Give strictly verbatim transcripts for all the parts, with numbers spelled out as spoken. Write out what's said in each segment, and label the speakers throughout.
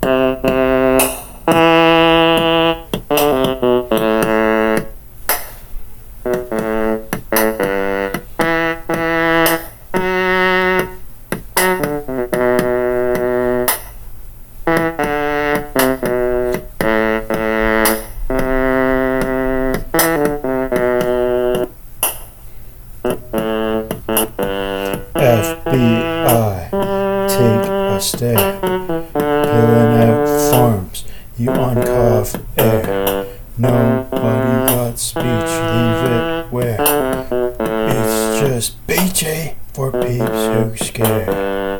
Speaker 1: F B I, take a stare. Pulling out farms, you uncuff air. Nobody got speech, leave it where. It's just B J for peeps who scare.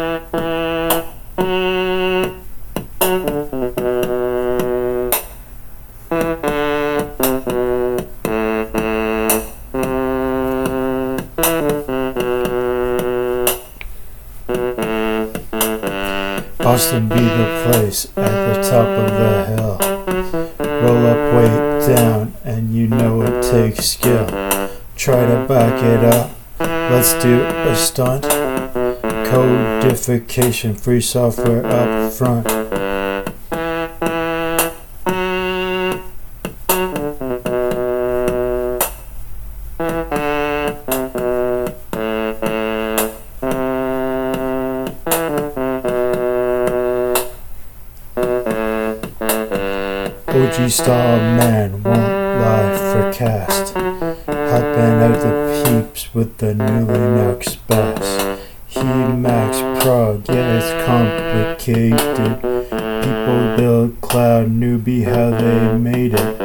Speaker 1: Boston be the place at the top of the hill. Roll up, weight down, and you know it takes skill. Try to back it up, let's do a stunt. Codification, free software up front. O G style man won't lie for cast. Hopping out the peeps with the new Linux bass. He Max prog, yeah it's complicated. People build cloud newbie how they made it.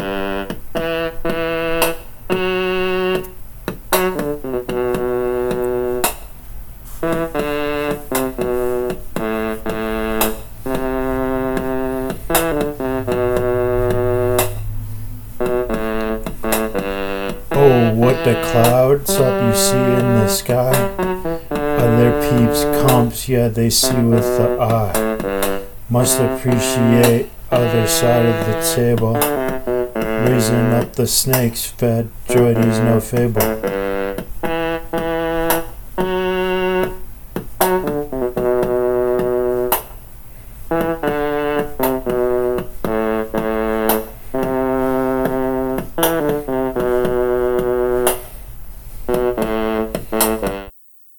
Speaker 1: Oh, what the clouds up you see in the sky. Other peeps comps, yeah, they see with the eye. Must appreciate other side of the table. Raising up the snakes, fed droidy's no fable.